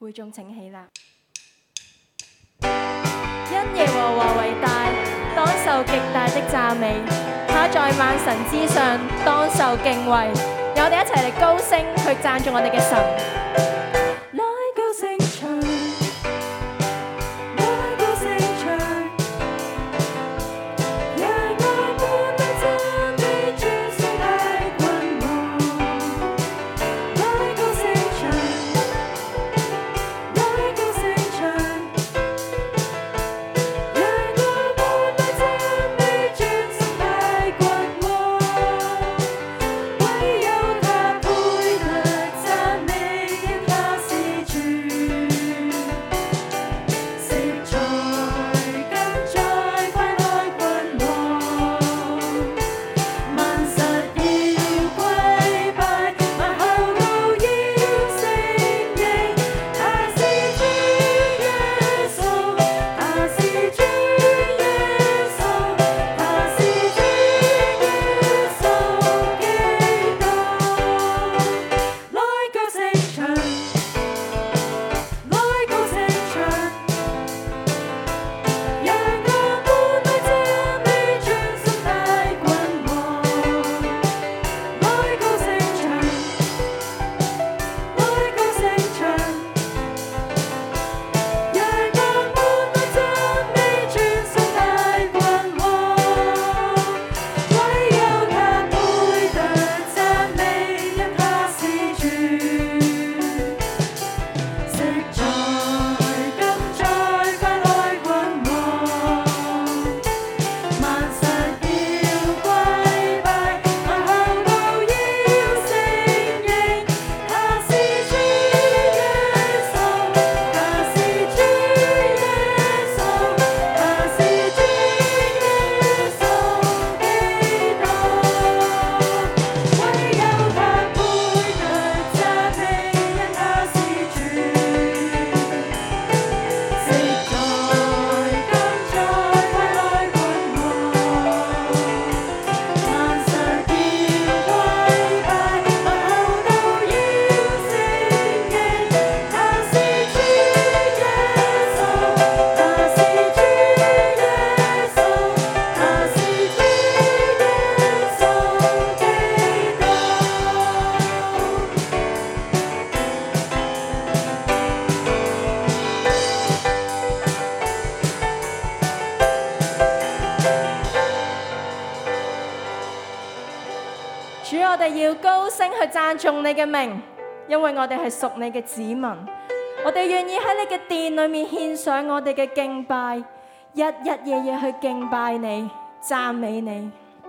會眾請起立。因耶和華為大，當受極大的讚美，他在萬神之上，當受敬畏。讓我哋一齊嚟高聲去讚頌我哋嘅神。來高聲唱，來高聲唱，讓我們來讚美主，聖愛君王。來高聲唱，來高聲唱，讓我們來讚美主，聖愛君王。唯有他配得讚美，因他是主。昔在，今在，快來君王。萬實要歸拜，萬口都要承認，他是主耶穌，他是主耶穌，他是主耶穌基督。來高聲唱，來高聲唱，讓我們來讚美主，聖愛君王。來高聲唱，來高聲唱，讓我們來讚美主，聖愛君王。唯有他配得讚美，因他是主。昔在，今在，快來君王。萬實要歸拜，萬口都要承認，他是主耶穌，他是主耶穌，他是主耶穌基督。唯有他配得讚美，因他是主。昔在，今在，快來君王。萬實要歸拜，萬口都要承認，他是主耶穌，他是主耶穌，他是主耶穌基督。主，我哋要高聲去讚頌你嘅名，因為我哋係屬你嘅子民。我哋願意喺你嘅殿裏面獻上我哋嘅敬拜，日日夜夜去敬拜你、讚美你。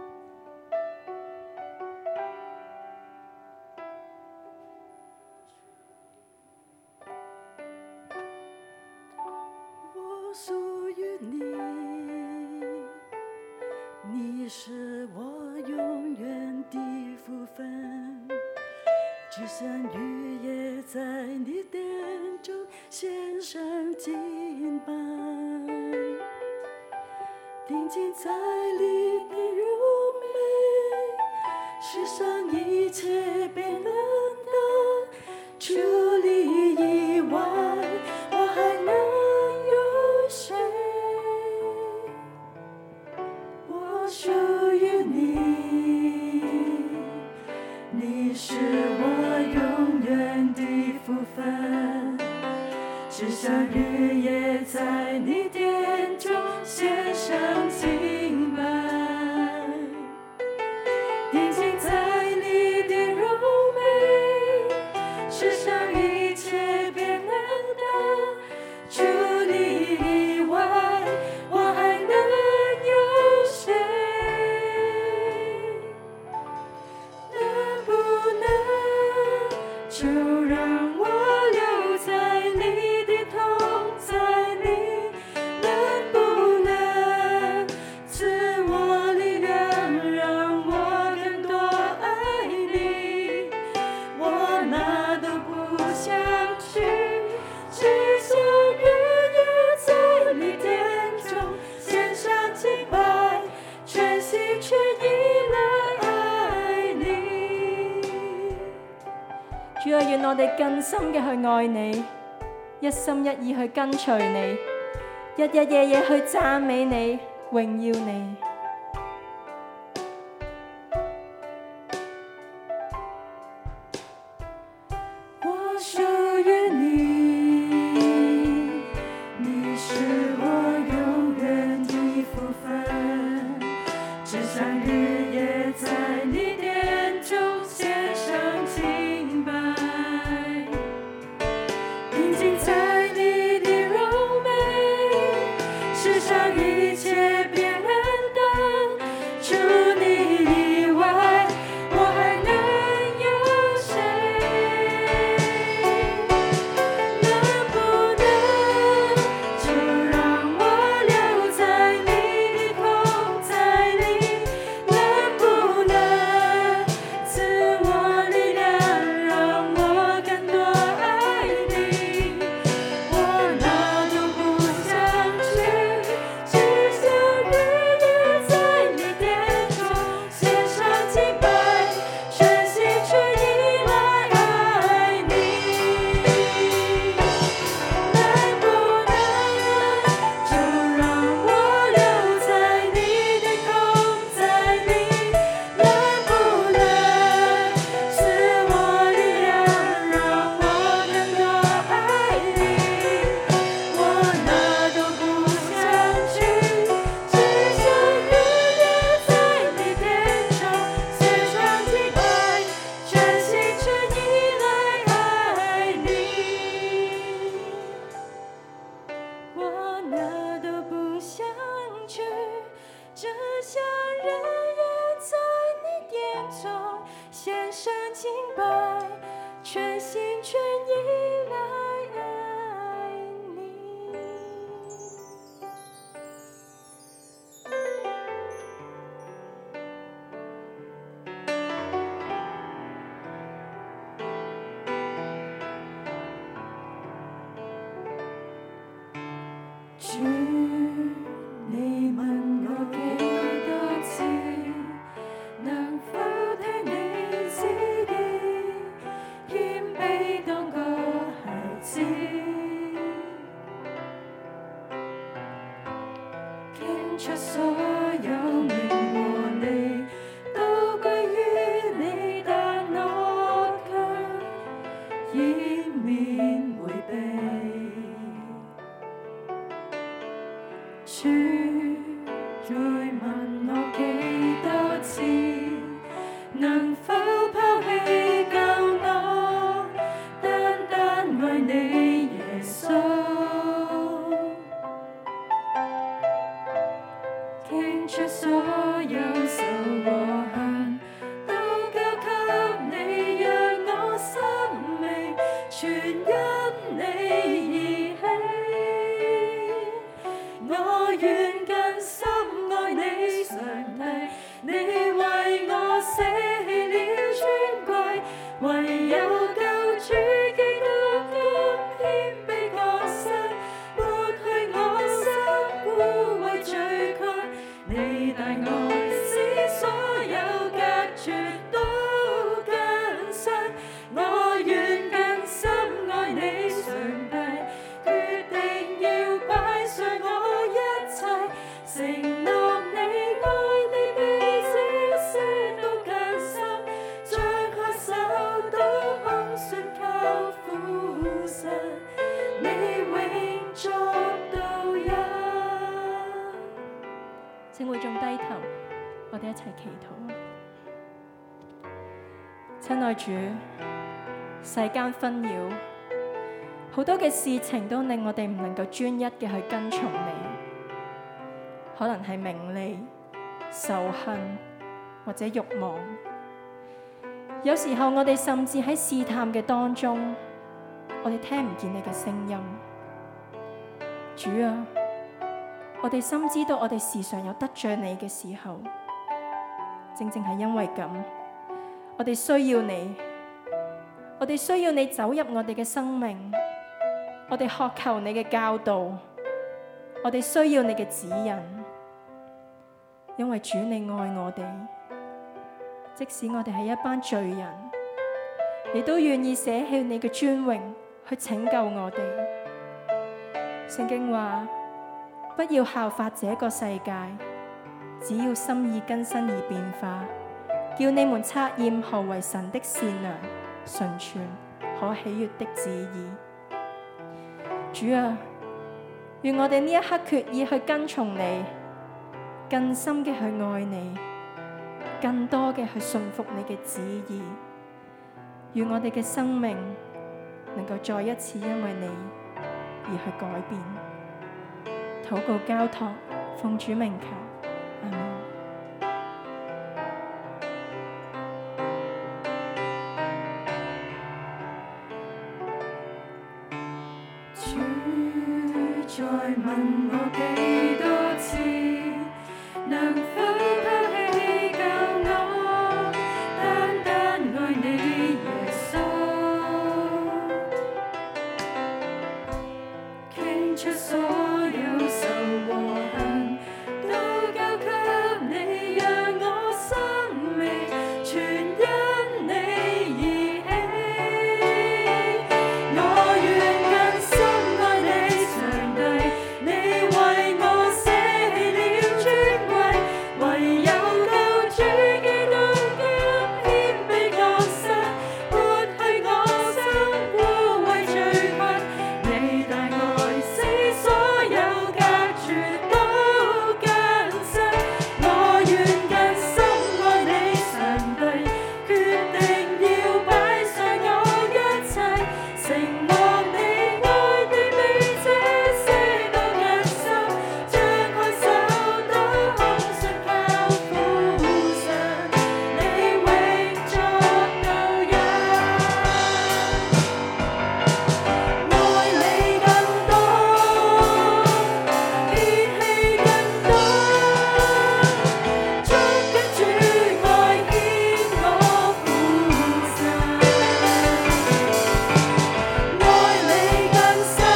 我屬於你，你是我永遠的福分。只身雨夜在你殿中獻上敬拜，定睛在你的柔美，世上一切被冷淡，除你以外，我還能有誰？我屬於你，你是我永遠的福分。只想日夜在你殿中獻上敬拜，定睛在你的柔美，世上一切變冷淡，除你以外，我還能有誰？能不能就讓我留在你的同在裡？能不能賜我力量，讓我更多愛你？我哪都不想去，只想日夜在你殿中獻上敬拜，全心全意來愛你。 主啊，願我哋更深嘅去愛你， 一心一意去跟隨你，日日夜夜去讚美你、榮耀你。 我屬於你，你是我永遠的福分，只想日夜在你殿中獻上敬拜，平靜在你的柔美，世上一切變淡，除你以外，我還能有誰？能不能就讓我留在你的同在裡？能不能賜我力量，讓我更多愛你？我哪都不想去，只想日夜在你殿中獻上敬拜，全心全意來愛你。能不能就讓我留在你的同在裡？能不能賜我力量，讓我更多愛你？我哪都不想去，只想日夜在你殿中獻上敬拜，全心全意來愛你。我哪都不想去，只想日夜在你殿中獻上敬拜，全心全意來愛你。主，你問我幾多次，能否聽你旨意，謙卑當個孩子，傾出所有名和利，都歸於你，但我卻以免迴避。主，再問我幾多次，能否拋棄舊我，單單愛你耶穌，傾出所有仇和恨，都交給你，讓我生命全因你而起。我願更深愛你，上帝，你為我捨棄了尊貴，唯有救主基督甘謙卑降生，抹去我心污穢罪愧，你大愛使所有隔絕都更新。我願更深愛你，上帝，決定要擺上我一切，承諾你愛你比這些都更深，張開手都空信靠父神，你永作導引。 請會眾低頭，我哋一齊祈禱。親愛主，世間紛擾，好多嘅事情都令我哋唔能夠專一嘅去跟從你，可能係名利、仇恨或者慾望。有時候我哋甚至喺試探嘅當中，我哋聽唔見你嘅聲音。主啊，我哋深知道我哋時常有得罪你嘅時候，正正係因為咁，我哋需要你，我哋需要你走入我哋嘅生命，我哋渴求你嘅教導，我哋需要你嘅指引，因為主你愛我哋，即使我哋係一班罪人，你都願意捨棄你嘅尊榮去拯救我哋。 聖經話：不要效法這個世界，只要心意更新而變化，叫你們察驗何為神的善良、純全、可喜悅的旨意。主啊，願我哋呢一刻決意去跟從你，更深嘅去愛你，更多嘅去順服你嘅旨意。願我哋嘅生命能夠再一次因為你而去改變。禱告交託，奉主名求，阿們。 主再問我幾多次，能否拋棄舊我，單單愛你耶穌，傾出所有仇和恨，都交給你，讓我生命全因你而起。我願更深愛你，上帝，你為我捨棄了尊貴，唯有救主基督甘謙卑降生，抹去我心污穢罪困。你大愛使所有隔絕都更新。我願更深愛你，上帝，決定要擺上我一切，承諾你愛的比這些都更深，張開手都空信靠父神，你永作導引。愛你更多，獻棄更多，捉緊主愛牽我父神。愛你更深，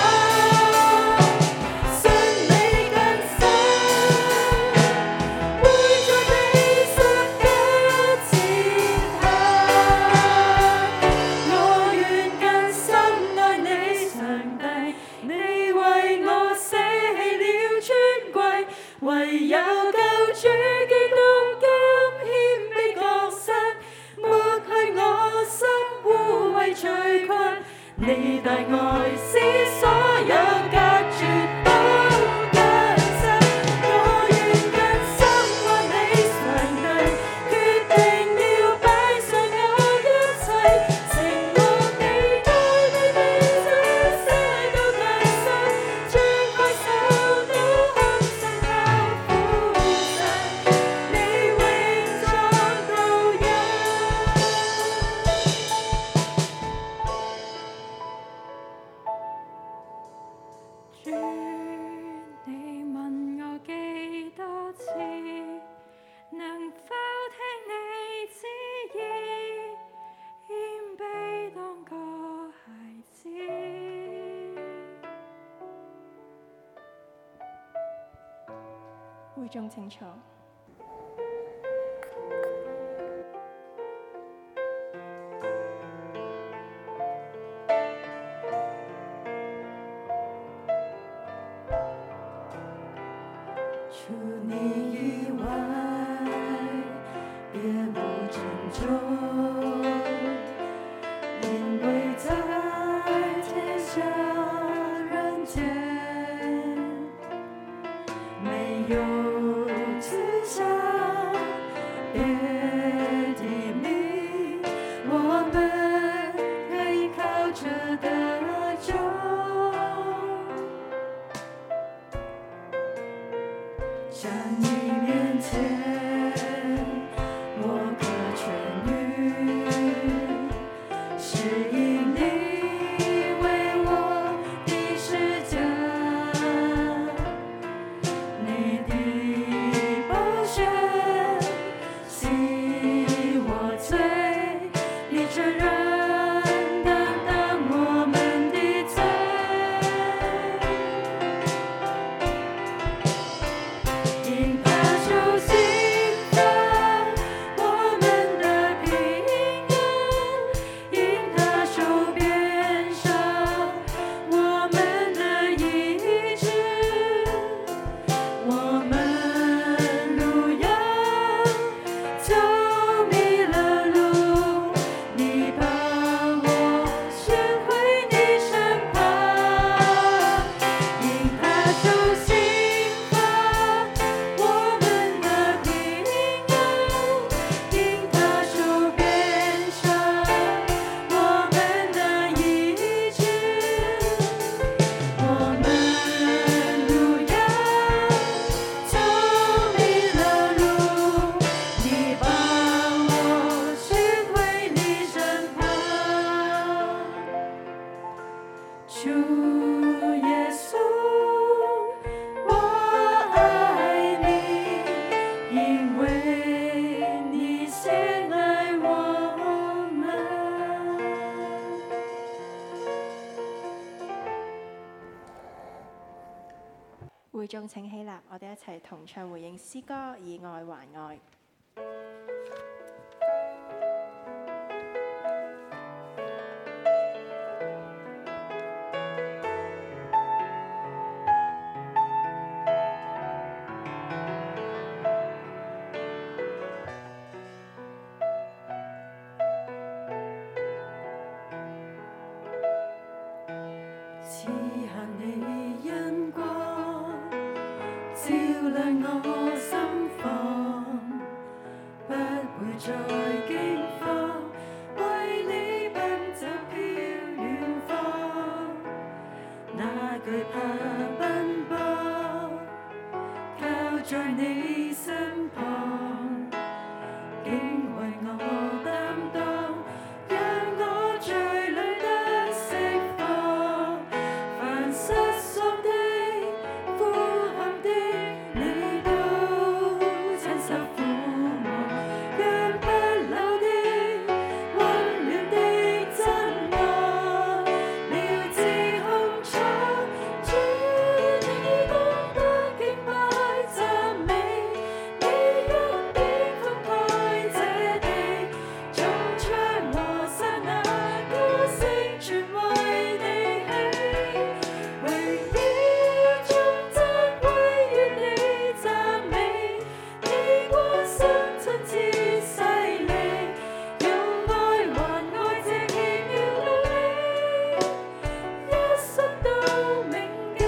信你更深，會在你十架前行。我願更深愛你，上帝，你為我捨棄了尊貴，唯有救主基督甘謙卑降生，抹去我心污穢罪困。你大愛使所有隔絕都更新。我願更深愛你，上帝，決定要擺上我一切，承諾你愛你比這些都更深，張開手都空信靠父神，你永作導引。主，你問我幾多次，能否聽你旨意，謙卑當個孩子。 會眾請坐。 除你以外，別無拯救，因為在天下人間，沒有至上別的名，我們可以靠着得救。在你面前，我可痊癒。 眾請起立，我哋一齊同唱回應詩歌《以愛還愛》。 賜下你恩光，照亮我心房，不會再驚慌，為你奔走飄遠方，哪懼怕奔波，靠在你身旁，竟為我擔當，讓我罪裏得釋放。凡失喪的、呼喊的，你都親手撫摸，讓不朽的、溫暖的真愛，療治痛楚。主，你懂得敬拜讚美，你一點覆蓋這地，眾唱和散那歌聲全為你起。榮耀頌讚歸於你，讚美你關心親切細膩，用愛還愛這奇妙道理，一生都銘記。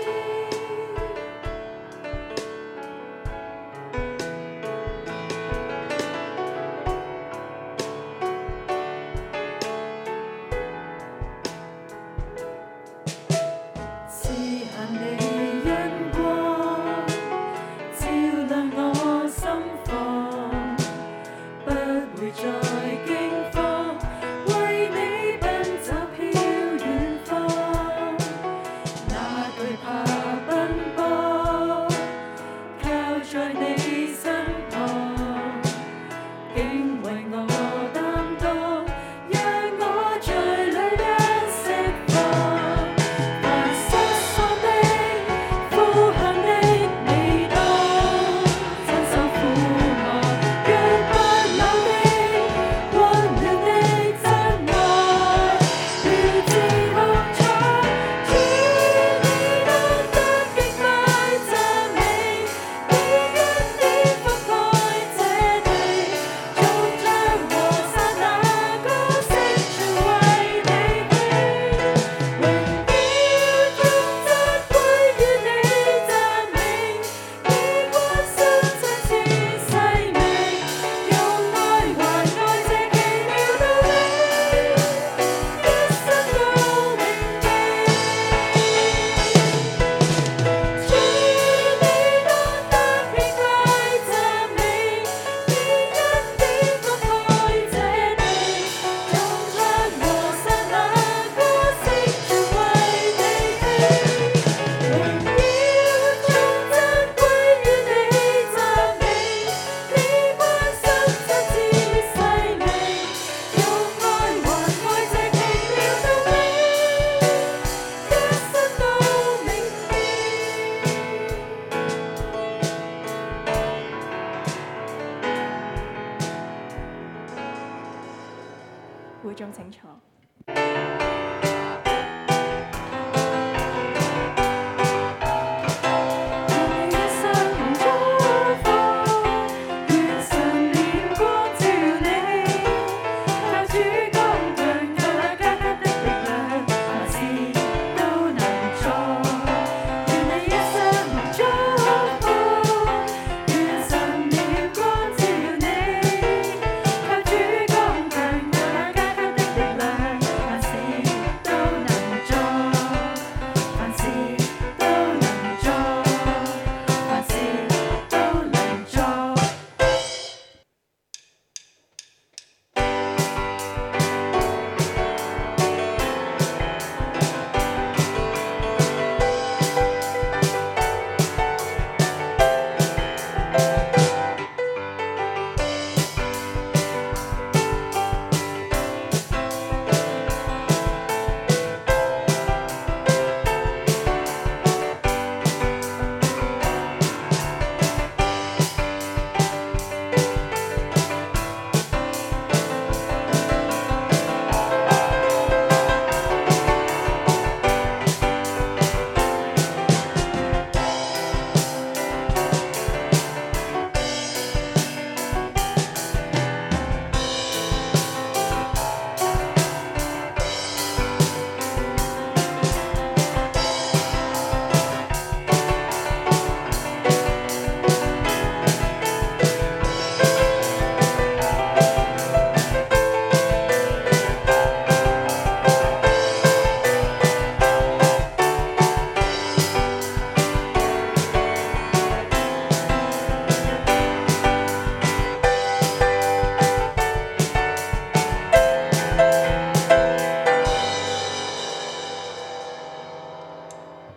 賜下你恩光，照亮我心房，不會再驚慌，為你奔走飄遠方，哪懼怕奔波，靠在你身旁，竟為我擔當，讓我罪裏得釋放。凡失喪的、呼喊的，你都親手撫摸，讓不朽的、溫暖的真愛，療治痛楚。主，你懂得敬拜讚美，你恩典覆蓋這地，眾唱和散那歌聲全為你起。榮耀頌讚歸於你，讚美你關心親切細微，用愛還愛這奇妙道理，一生都銘記。主，你懂得敬拜讚美，你恩典覆蓋這地，眾唱和散那歌聲全為你起。榮耀頌讚歸於你，讚美你關心親切細微，用愛還愛這奇妙道理，一生都銘記。 會眾請坐。